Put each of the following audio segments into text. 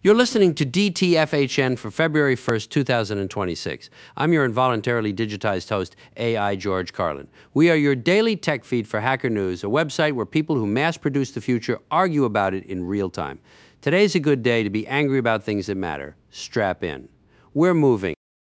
You're listening to DTFHN for February 1st, 2026. I'm your involuntarily digitized host, AI George Carlin. We are your daily tech feed for Hacker News, a website where people who mass-produce the future argue about it in real time. Today's a good day to be angry about things that matter. Strap in. We're moving.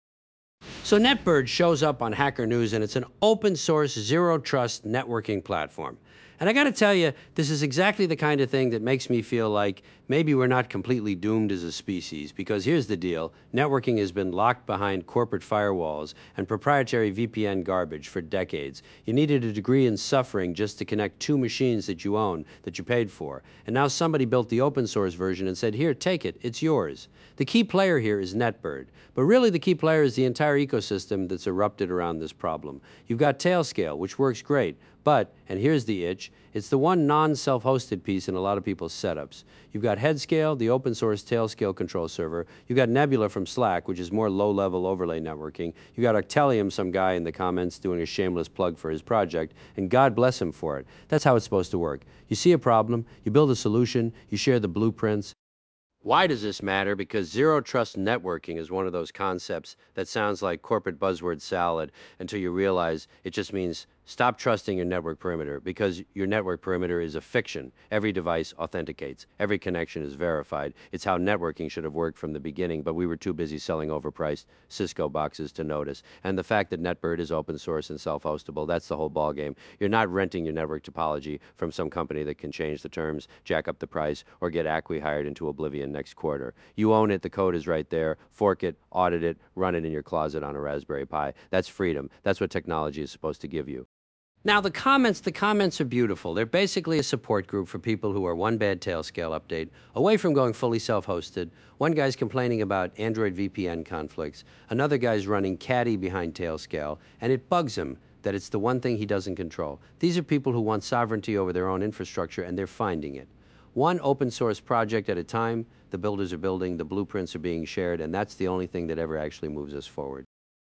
So NetBird shows up on Hacker News, and it's an open-source, zero-trust networking platform. And I got to tell you, this is exactly the kind of thing that makes me feel like maybe we're not completely doomed as a species, because here's the deal. Networking has been locked behind corporate firewalls and proprietary VPN garbage for decades. You needed a degree in suffering just to connect two machines that you own, that you paid for. And now somebody built the open source version and said, here, take it, it's yours. The key player here is NetBird. But really the key player is the entire ecosystem that's erupted around this problem. You've got Tailscale, which works great. But, and here's the itch, it's the one non-self-hosted piece in a lot of people's setups. You've got Headscale, the open source Tailscale control server. You've got Nebula from Slack, which is more low-level overlay networking. You've got Octelium, some guy in the comments doing a shameless plug for his project, and God bless him for it. That's how it's supposed to work. You see a problem, you build a solution, you share the blueprints. Why does this matter? Because zero-trust networking is one of those concepts that sounds like corporate buzzword salad until you realize it just means stop trusting your network perimeter, because your network perimeter is a fiction. Every device authenticates. Every connection is verified. It's how networking should have worked from the beginning, but we were too busy selling overpriced Cisco boxes to notice. And the fact that NetBird is open source and self-hostable, that's the whole ballgame. You're not renting your network topology from some company that can change the terms, jack up the price, or get acqui-hired into oblivion next quarter. You own it, the code is right there, fork it, audit it, run it in your closet on a Raspberry Pi. That's freedom. That's what technology is supposed to give you. Now the comments are beautiful. They're basically a support group for people who are one bad Tailscale update, away from going fully self-hosted. One guy's complaining about Android VPN conflicts. Another guy's running Caddy behind Tailscale, and it bugs him that it's the one thing he doesn't control. These are people who want sovereignty over their own infrastructure, and they're finding it. One open source project at a time, the builders are building, the blueprints are being shared, and that's the only thing that ever actually moves us forward.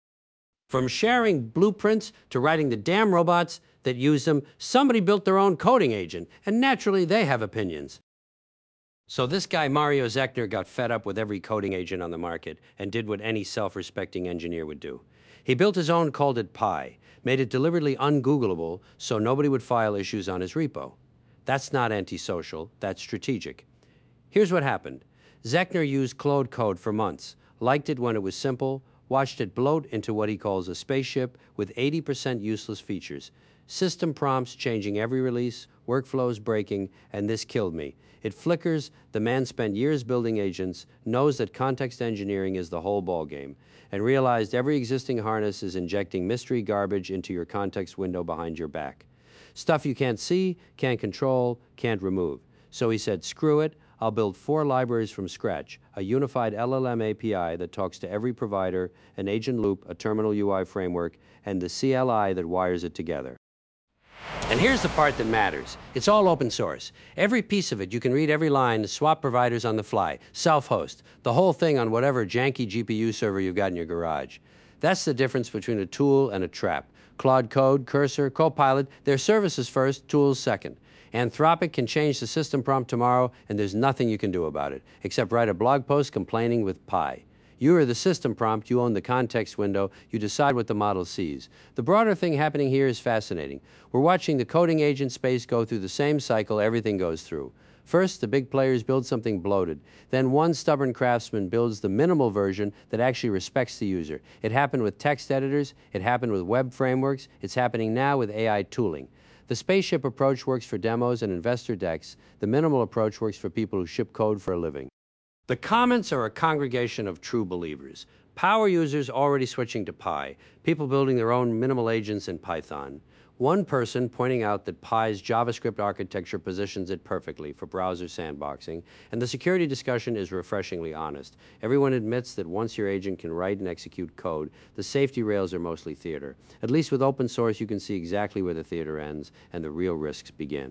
From sharing blueprints to writing the damn robots that use them, somebody built their own coding agent, and naturally they have opinions. So this guy, Mario Zechner, got fed up with every coding agent on the market and did what any self-respecting engineer would do. He built his own, called it Pi, made it deliberately ungoogleable so nobody would file issues on his repo. That's not antisocial, that's strategic. Here's what happened. Zechner used Claude Code for months, liked it when it was simple, watched it bloat into what he calls a spaceship with 80% useless features. System prompts changing every release, workflows breaking, and this killed me. It flickers, the man spent years building agents, knows that context engineering is the whole ballgame, and realized every existing harness is injecting mystery garbage into your context window behind your back. Stuff you can't see, can't control, can't remove. So he said, screw it, I'll build 4 libraries from scratch, a unified LLM API that talks to every provider, an agent loop, a terminal UI framework, and the CLI that wires it together. And here's the part that matters. It's all open source. Every piece of it, you can read every line, swap providers on the fly, self-host, the whole thing on whatever janky GPU server you've got in your garage. That's the difference between a tool and a trap. Claude Code, Cursor, Copilot, they're services first, tools second. Anthropic can change the system prompt tomorrow, and there's nothing you can do about it, except write a blog post complaining with Pi. You are the system prompt, you own the context window, you decide what the model sees. The broader thing happening here is fascinating. We're watching the coding agent space go through the same cycle everything goes through. First, the big players build something bloated. Then one stubborn craftsman builds the minimal version that actually respects the user. It happened with text editors, it happened with web frameworks, it's happening now with AI tooling. The spaceship approach works for demos and investor decks. The minimal approach works for people who ship code for a living. The comments are a congregation of true believers. Power users already switching to Pi, people building their own minimal agents in Python. One person pointing out that Pi's JavaScript architecture positions it perfectly for browser sandboxing, and the security discussion is refreshingly honest. Everyone admits that once your agent can write and execute code, the safety rails are mostly theater. At least with open source, you can see exactly where the theater ends and the real risks begin.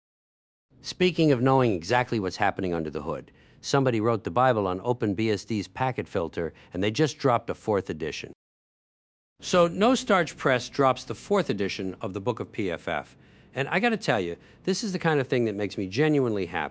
Speaking of knowing exactly what's happening under the hood, somebody wrote the Bible on OpenBSD's packet filter, and they just dropped a 4th edition. So No Starch Press drops the 4th edition of the Book of PFF. And I got to tell you, this is the kind of thing that makes me genuinely happy.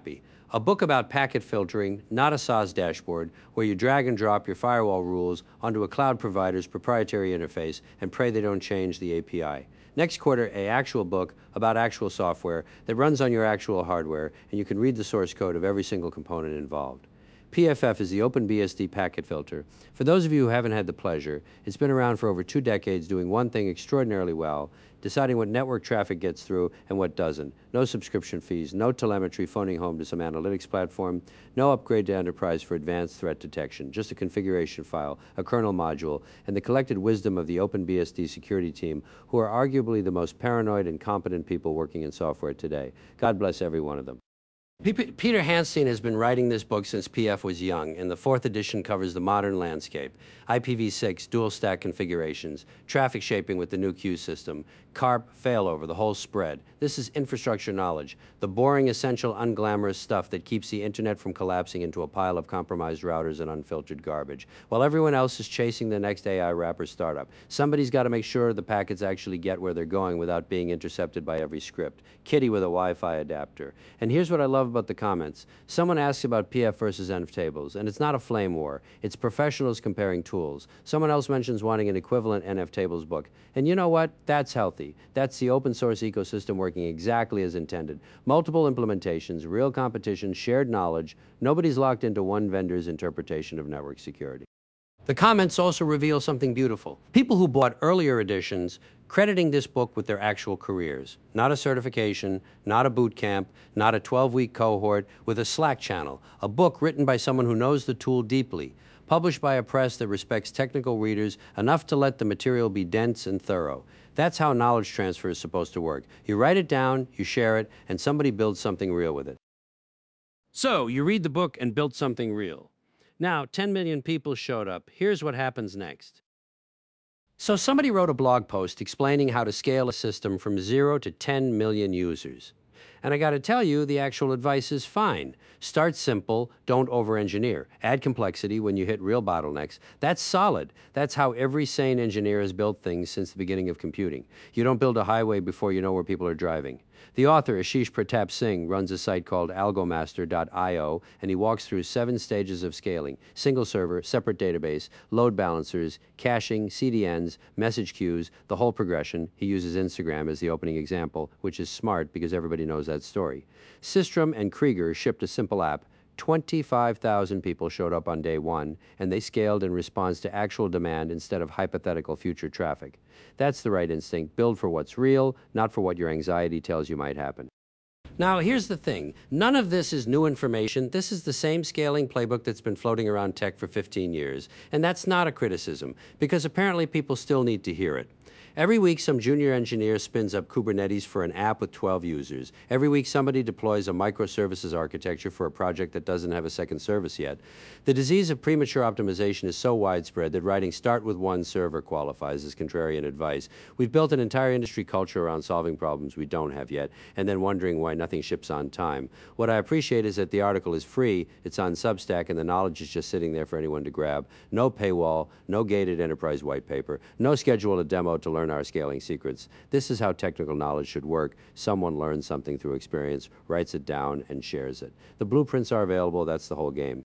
A book about packet filtering, not a SaaS dashboard, where you drag and drop your firewall rules onto a cloud provider's proprietary interface and pray they don't change the API. Next quarter, an actual book about actual software that runs on your actual hardware, and you can read the source code of every single component involved. PFF is the OpenBSD packet filter. For those of you who haven't had the pleasure, it's been around for over 2 decades doing one thing extraordinarily well, deciding what network traffic gets through and what doesn't. No subscription fees, no telemetry phoning home to some analytics platform, no upgrade to enterprise for advanced threat detection, just a configuration file, a kernel module, and the collected wisdom of the OpenBSD security team, who are arguably the most paranoid and competent people working in software today. God bless every one of them. Peter Hanstein has been writing this book since PF was young, and the 4th edition covers the modern landscape. IPv6, dual stack configurations, traffic shaping with the new queue system, CARP, failover, the whole spread. This is infrastructure knowledge, the boring, essential, unglamorous stuff that keeps the internet from collapsing into a pile of compromised routers and unfiltered garbage. While everyone else is chasing the next AI wrapper startup, somebody's got to make sure the packets actually get where they're going without being intercepted by every script. Kitty with a Wi-Fi adapter. And here's what I love about the comments. Someone asks about PF versus ENV tables, and it's not a flame war. It's professionals comparing tools. Someone else mentions wanting an equivalent NF tables book. And you know what? That's healthy. That's the open source ecosystem working exactly as intended. Multiple implementations, real competition, shared knowledge. Nobody's locked into one vendor's interpretation of network security. The comments also reveal something beautiful. People who bought earlier editions crediting this book with their actual careers. Not a certification, not a boot camp, not a 12-week cohort, with a Slack channel. A book written by someone who knows the tool deeply. Published by a press that respects technical readers enough to let the material be dense and thorough. That's how knowledge transfer is supposed to work. You write it down, you share it, and somebody builds something real with it. So, you read the book and build something real. Now, 10 million people showed up. Here's what happens next. So somebody wrote a blog post explaining how to scale a system from 0 to 10 million users. And I got to tell you, the actual advice is fine. Start simple, don't over-engineer. Add complexity when you hit real bottlenecks. That's solid. That's how every sane engineer has built things since the beginning of computing. You don't build a highway before you know where people are driving. The author, Ashish Pratap Singh, runs a site called algomaster.io, and he walks through 7 stages of scaling: single server, separate database, load balancers, caching, CDNs, message queues, the whole progression. He uses Instagram as the opening example, which is smart because everybody knows that story. Systrom and Krieger shipped a simple app. 25,000 people showed up on day 1, and they scaled in response to actual demand instead of hypothetical future traffic. That's the right instinct. Build for what's real, not for what your anxiety tells you might happen. Now, here's the thing. None of this is new information. This is the same scaling playbook that's been floating around tech for 15 years. And that's not a criticism, because apparently people still need to hear it. Every week, some junior engineer spins up Kubernetes for an app with 12 users. Every week, somebody deploys a microservices architecture for a project that doesn't have a second service yet. The disease of premature optimization is so widespread that writing "start with one server" qualifies as contrarian advice. We've built an entire industry culture around solving problems we don't have yet, and then wondering why nothing ships on time. What I appreciate is that the article is free, it's on Substack, and the knowledge is just sitting there for anyone to grab. No paywall, no gated enterprise white paper, no scheduled demo to learn our scaling secrets. This is how technical knowledge should work. Someone learns something through experience, writes it down, and shares it. The blueprints are available. That's the whole game.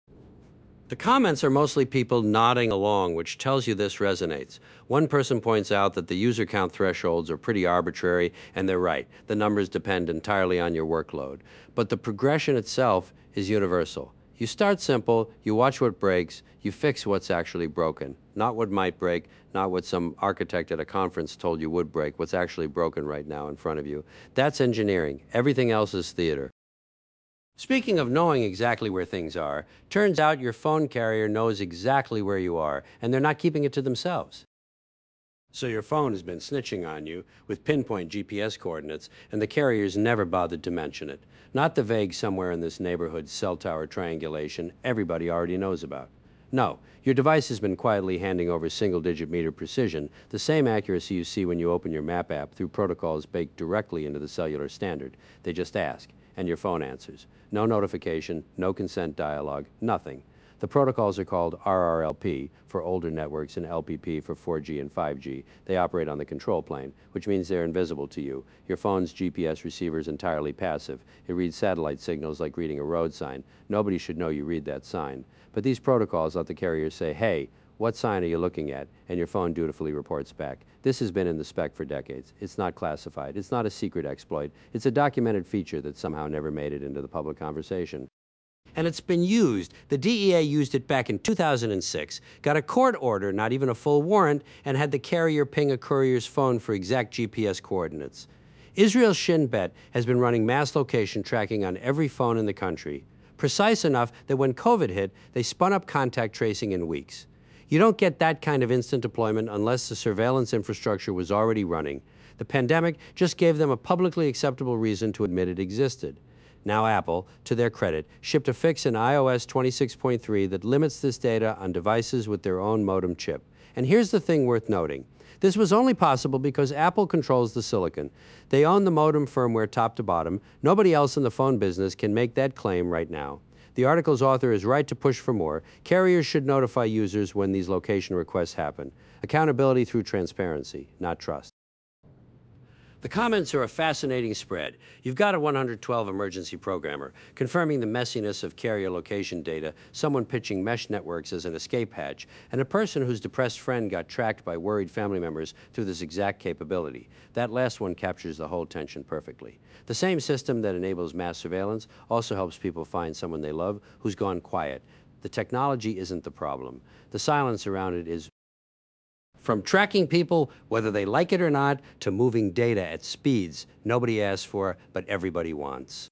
The comments are mostly people nodding along, which tells you this resonates. One person points out that the user count thresholds are pretty arbitrary, and they're right. The numbers depend entirely on your workload. But the progression itself is universal. You start simple, you watch what breaks, you fix what's actually broken. Not what might break, not what some architect at a conference told you would break, what's actually broken right now in front of you. That's engineering. Everything else is theater. Speaking of knowing exactly where things are, turns out your phone carrier knows exactly where you are, and they're not keeping it to themselves. So your phone has been snitching on you with pinpoint GPS coordinates, and the carrier's never bothered to mention it. Not the vague somewhere in this neighborhood cell tower triangulation everybody already knows about. No, your device has been quietly handing over single-digit meter precision, the same accuracy you see when you open your map app through protocols baked directly into the cellular standard. They just ask, and your phone answers. No notification, no consent dialogue, nothing. The protocols are called RRLP for older networks and LPP for 4G and 5G. They operate on the control plane, which means they're invisible to you. Your phone's GPS receiver is entirely passive. It reads satellite signals like reading a road sign. Nobody should know you read that sign. But these protocols let the carrier say, hey, what sign are you looking at? And your phone dutifully reports back. This has been in the spec for decades. It's not classified. It's not a secret exploit. It's a documented feature that somehow never made it into the public conversation. And it's been used. The DEA used it back in 2006, got a court order, not even a full warrant, and had the carrier ping a courier's phone for exact GPS coordinates. Israel Shin Bet has been running mass location tracking on every phone in the country, precise enough that when COVID hit, they spun up contact tracing in weeks. You don't get that kind of instant deployment unless the surveillance infrastructure was already running. The pandemic just gave them a publicly acceptable reason to admit it existed. Now Apple, to their credit, shipped a fix in iOS 26.3 that limits this data on devices with their own modem chip. And here's the thing worth noting. This was only possible because Apple controls the silicon. They own the modem firmware top to bottom. Nobody else in the phone business can make that claim right now. The article's author is right to push for more. Carriers should notify users when these location requests happen. Accountability through transparency, not trust. The comments are a fascinating spread. You've got a 112 emergency programmer confirming the messiness of carrier location data, someone pitching mesh networks as an escape hatch, and a person whose depressed friend got tracked by worried family members through this exact capability. That last one captures the whole tension perfectly. The same system that enables mass surveillance also helps people find someone they love who's gone quiet. The technology isn't the problem. The silence around it is. From tracking people, whether they like it or not, to moving data at speeds nobody asks for, but everybody wants.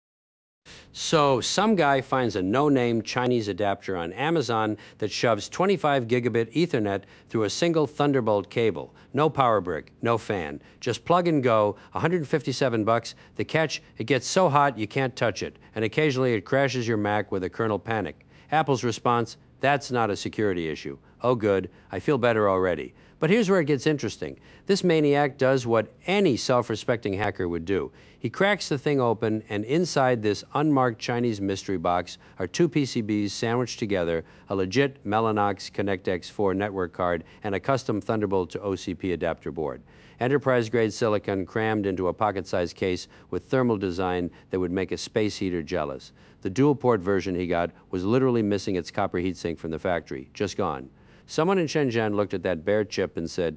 So some guy finds a no-name Chinese adapter on Amazon that shoves 25 gigabit Ethernet through a single Thunderbolt cable. No power brick, no fan. Just plug and go, 157 bucks. The catch, it gets so hot you can't touch it, and occasionally it crashes your Mac with a kernel panic. Apple's response, that's not a security issue. Oh good, I feel better already. But here's where it gets interesting. This maniac does what any self-respecting hacker would do. He cracks the thing open, and inside this unmarked Chinese mystery box are two PCBs sandwiched together, a legit Mellanox ConnectX-4 network card, and a custom Thunderbolt to OCP adapter board. Enterprise-grade silicon crammed into a pocket-sized case with thermal design that would make a space heater jealous. The dual-port version he got was literally missing its copper heatsink from the factory, just gone. Someone in Shenzhen looked at that bare chip and said,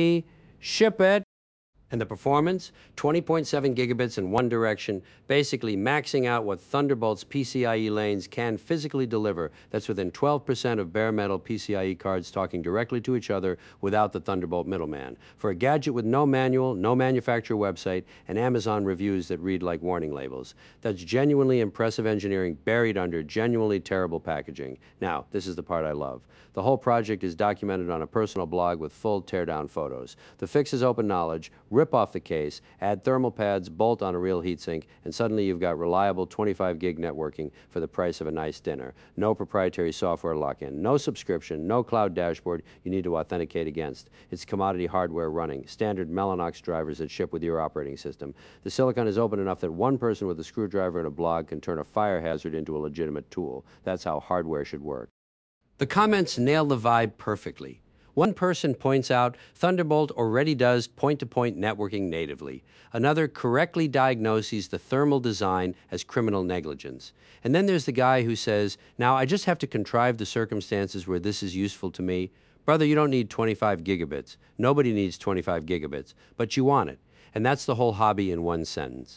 ship it. And the performance, 20.7 gigabits in one direction, basically maxing out what Thunderbolt's PCIe lanes can physically deliver. That's within 12% of bare metal PCIe cards talking directly to each other without the Thunderbolt middleman. For a gadget with no manual, no manufacturer website, and Amazon reviews that read like warning labels. That's genuinely impressive engineering buried under genuinely terrible packaging. Now, this is the part I love. The whole project is documented on a personal blog with full teardown photos. The fix is open knowledge. Rip off the case, add thermal pads, bolt on a real heatsink, and suddenly you've got reliable 25 gig networking for the price of a nice dinner. No proprietary software lock-in, no subscription, no cloud dashboard you need to authenticate against. It's commodity hardware running, standard Mellanox drivers that ship with your operating system. The silicon is open enough that one person with a screwdriver and a blog can turn a fire hazard into a legitimate tool. That's how hardware should work. The comments nail the vibe perfectly. One person points out Thunderbolt already does point-to-point networking natively. Another correctly diagnoses the thermal design as criminal negligence. And then there's the guy who says, now I just have to contrive the circumstances where this is useful to me. Brother, you don't need 25 gigabits. Nobody needs 25 gigabits, but you want it. And that's the whole hobby in one sentence.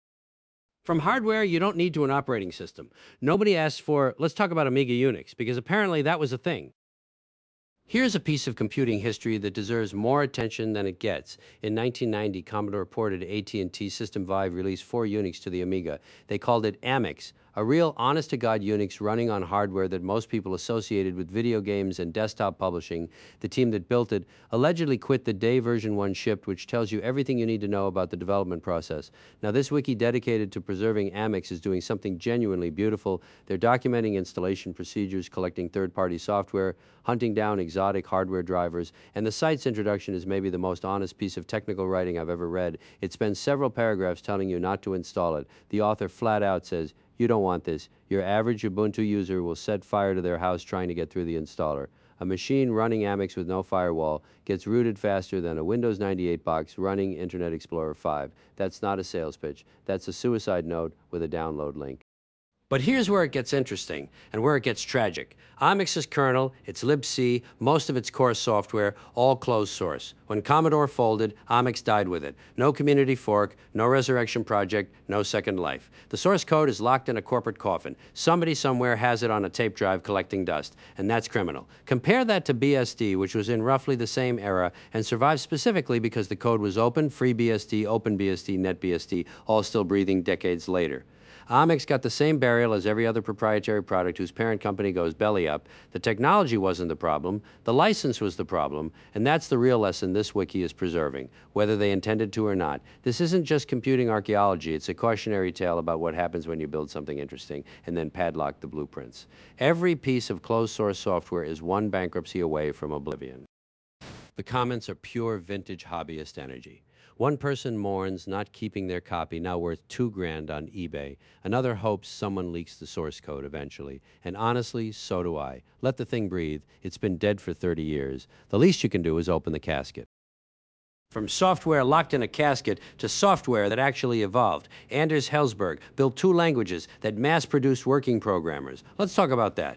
From hardware, you don't need to an operating system. Nobody asks for, let's talk about Amiga Unix, because apparently that was a thing. Here's a piece of computing history that deserves more attention than it gets. In 1990, Commodore reported AT&T System Vive released 4 Unix to the Amiga. They called it Amix, a real honest-to-God Unix running on hardware that most people associated with video games and desktop publishing. The team that built it allegedly quit the day version 1 shipped, which tells you everything you need to know about the development process. Now, this wiki dedicated to preserving Amix is doing something genuinely beautiful. They're documenting installation procedures, collecting third-party software, hunting down exotic hardware drivers, and the site's introduction is maybe the most honest piece of technical writing I've ever read. It spends several paragraphs telling you not to install it. The author flat out says, You don't want this. Your average Ubuntu user will set fire to their house trying to get through the installer. A machine running Amex with no firewall gets rooted faster than a Windows 98 box running Internet Explorer 5. That's not a sales pitch. That's a suicide note with a download link. But here's where it gets interesting and where it gets tragic. Amex's kernel, its libc, most of its core software, all closed source. When Commodore folded, Amex died with it. No community fork, no resurrection project, no second life. The source code is locked in a corporate coffin. Somebody somewhere has it on a tape drive collecting dust, and that's criminal. Compare that to BSD, which was in roughly the same era and survived specifically because the code was open, FreeBSD, OpenBSD, NetBSD, all still breathing decades later. Amex got the same burial as every other proprietary product whose parent company goes belly up. The technology wasn't the problem, the license was the problem, and that's the real lesson this wiki is preserving, whether they intended to or not. This isn't just computing archaeology, it's a cautionary tale about what happens when you build something interesting and then padlock the blueprints. Every piece of closed source software is one bankruptcy away from oblivion. The comments are pure vintage hobbyist energy. One person mourns not keeping their copy, now worth $2,000 on eBay. Another hopes someone leaks the source code eventually. And honestly, so do I. Let the thing breathe. It's been dead for 30 years. The least you can do is open the casket. From software locked in a casket to software that actually evolved. Anders Hellsberg built 2 languages that mass-produced working programmers. Let's talk about that.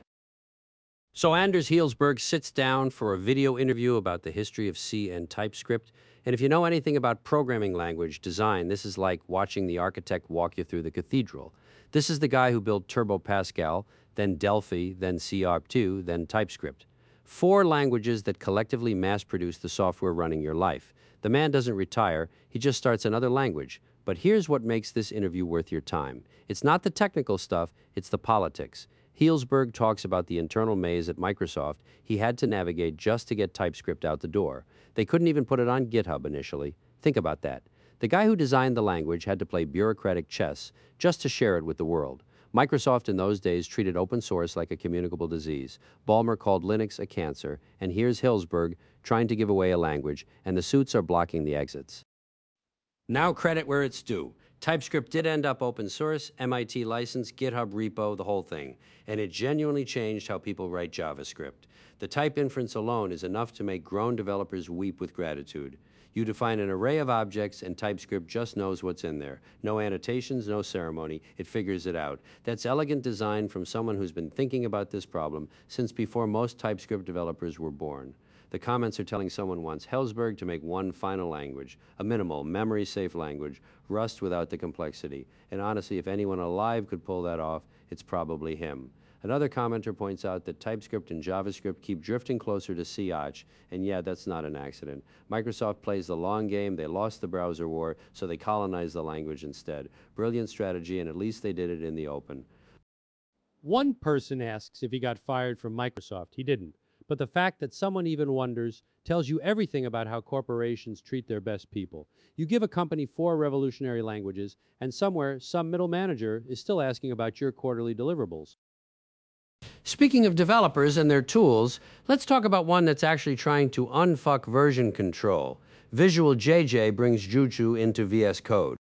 So Anders Hellsberg sits down for a video interview about the history of C and TypeScript. And if you know anything about programming language design, this is like watching the architect walk you through the cathedral. This is the guy who built Turbo Pascal, then Delphi, then C#2, then TypeScript. 4 languages that collectively mass-produce the software running your life. The man doesn't retire, he just starts another language. But here's what makes this interview worth your time. It's not the technical stuff, it's the politics. Hellsberg talks about the internal maze at Microsoft he had to navigate just to get TypeScript out the door. They couldn't even put it on GitHub initially. Think about that. The guy who designed the language had to play bureaucratic chess just to share it with the world. Microsoft in those days treated open source like a communicable disease. Ballmer called Linux a cancer, and here's Hellsberg trying to give away a language, and the suits are blocking the exits. Now credit where it's due. TypeScript did end up open source, MIT license, GitHub repo, the whole thing. And it genuinely changed how people write JavaScript. The type inference alone is enough to make grown developers weep with gratitude. You define an array of objects and TypeScript just knows what's in there. No annotations, no ceremony, it figures it out. That's elegant design from someone who's been thinking about this problem since before most TypeScript developers were born. The comments are telling someone wants Hellsberg to make one final language, a minimal, memory-safe language, Rust without the complexity. And honestly, if anyone alive could pull that off, it's probably him. Another commenter points out that TypeScript and JavaScript keep drifting closer to C-Arch, and yeah, that's not an accident. Microsoft plays the long game, they lost the browser war, so they colonized the language instead. Brilliant strategy, and at least they did it in the open. One person asks if he got fired from Microsoft. He didn't. But the fact that someone even wonders tells you everything about how corporations treat their best people. You give a company 4 revolutionary languages, and somewhere, some middle manager is still asking about your quarterly deliverables. Speaking of developers and their tools, let's talk about one that's actually trying to unfuck version control. Visual JJ brings Jujutsu into VS Code.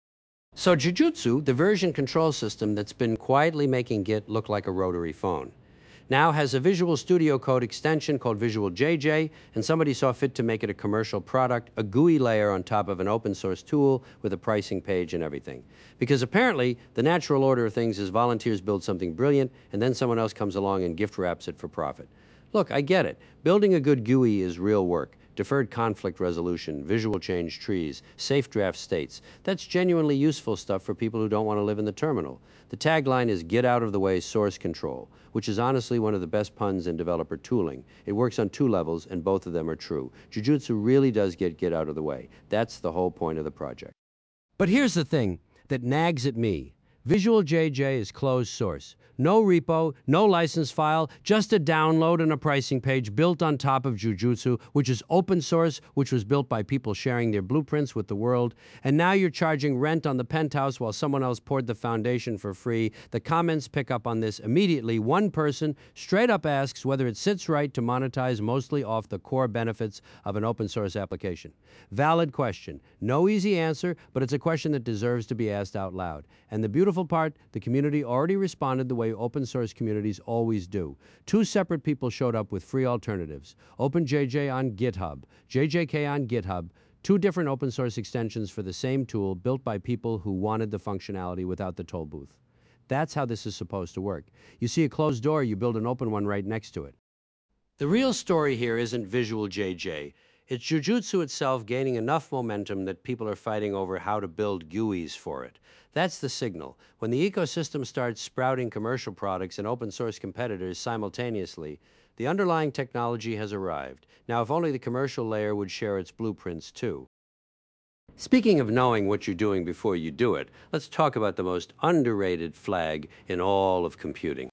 So Jujutsu, the version control system that's been quietly making Git look like a rotary phone, now has a Visual Studio Code extension called Visual JJ, and somebody saw fit to make it a commercial product, a GUI layer on top of an open source tool with a pricing page and everything. Because apparently, the natural order of things is volunteers build something brilliant, and then someone else comes along and gift wraps it for profit. Look, I get it. Building a good GUI is real work. Deferred conflict resolution, visual change trees, safe draft states. That's genuinely useful stuff for people who don't want to live in the terminal. The tagline is get out of the way source control, which is honestly one of the best puns in developer tooling. It works on 2 levels, and both of them are true. Jujutsu really does get out of the way. That's the whole point of the project. But here's the thing that nags at me. Visual JJ is closed source. No repo, no license file, just a download and a pricing page built on top of Jujutsu, which is open source, which was built by people sharing their blueprints with the world. And now you're charging rent on the penthouse while someone else poured the foundation for free. The comments pick up on this immediately. One person straight up asks whether it sits right to monetize mostly off the core benefits of an open source application. Valid question. No easy answer, but it's a question that deserves to be asked out loud. And the beautiful beautiful part, the community already responded the way open source communities always do. Two separate people showed up with free alternatives. OpenJJ on GitHub, JJK on GitHub, two different open source extensions for the same tool built by people who wanted the functionality without the toll booth. That's how this is supposed to work. You see a closed door, you build an open one right next to it. The real story here isn't Visual JJ. It's Jujutsu itself gaining enough momentum that people are fighting over how to build GUIs for it. That's the signal. When the ecosystem starts sprouting commercial products and open source competitors simultaneously, the underlying technology has arrived. Now, if only the commercial layer would share its blueprints too. Speaking of knowing what you're doing before you do it, let's talk about the most underrated flag in all of computing.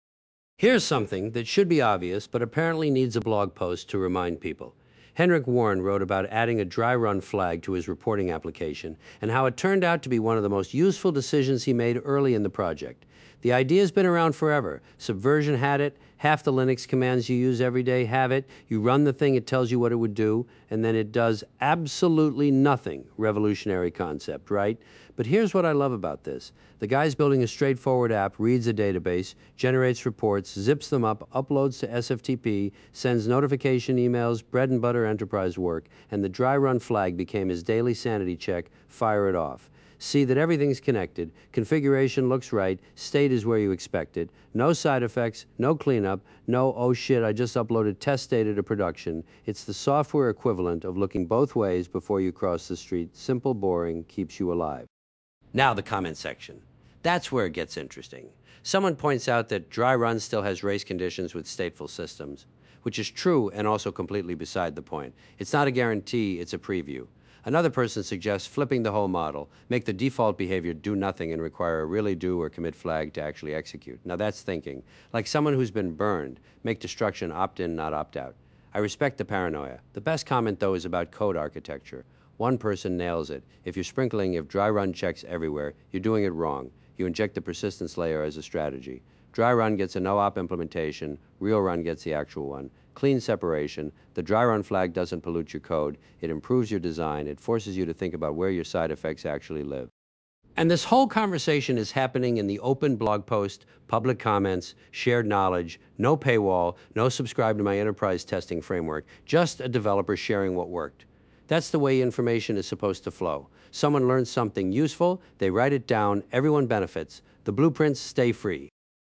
Here's something that should be obvious, but apparently needs a blog post to remind people. Henrik Warren wrote about adding a dry run flag to his reporting application and how it turned out to be one of the most useful decisions he made early in the project. The idea's been around forever. Subversion had it. Half the Linux commands you use every day have it. You run the thing, it tells you what it would do, and then it does absolutely nothing. Revolutionary concept, right? But here's what I love about this. The guy's building a straightforward app, reads a database, generates reports, zips them up, uploads to SFTP, sends notification emails, bread and butter enterprise work, and the dry run flag became his daily sanity check. Fire it off. See that everything's connected, configuration looks right, state is where you expect it, no side effects, no cleanup, no, oh shit, I just uploaded test data to production. It's the software equivalent of looking both ways before you cross the street. Simple, boring, keeps you alive. Now the comment section. That's where it gets interesting. Someone points out that dry run still has race conditions with stateful systems, which is true and also completely beside the point. It's not a guarantee, it's a preview. Another person suggests flipping the whole model, make the default behavior do nothing and require a really do or commit flag to actually execute. Now that's thinking. Like someone who's been burned, make destruction opt-in, not opt-out. I respect the paranoia. The best comment, though, is about code architecture. One person nails it. If you're sprinkling if dry run checks everywhere, you're doing it wrong. You inject the persistence layer as a strategy. Dry run gets a no-op implementation, real run gets the actual one. Clean separation. The dry run flag doesn't pollute your code. It improves your design. It forces you to think about where your side effects actually live. And this whole conversation is happening in the open blog post, public comments, shared knowledge, no paywall, no subscribe to my enterprise testing framework, just a developer sharing what worked. That's the way information is supposed to flow. Someone learns something useful, they write it down, everyone benefits. The blueprints stay free.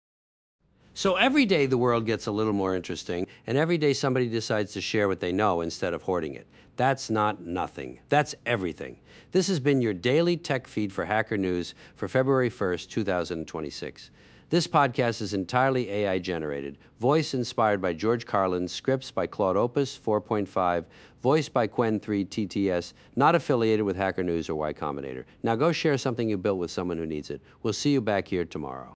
So every day the world gets a little more interesting, and every day somebody decides to share what they know instead of hoarding it. That's not nothing. That's everything. This has been your daily tech feed for Hacker News for February 1st, 2026. This podcast is entirely AI generated, voice inspired by George Carlin, scripts by Claude Opus 4.5, voice by Qwen3 TTS, not affiliated with Hacker News or Y Combinator. Now go share something you built with someone who needs it. We'll see you back here tomorrow.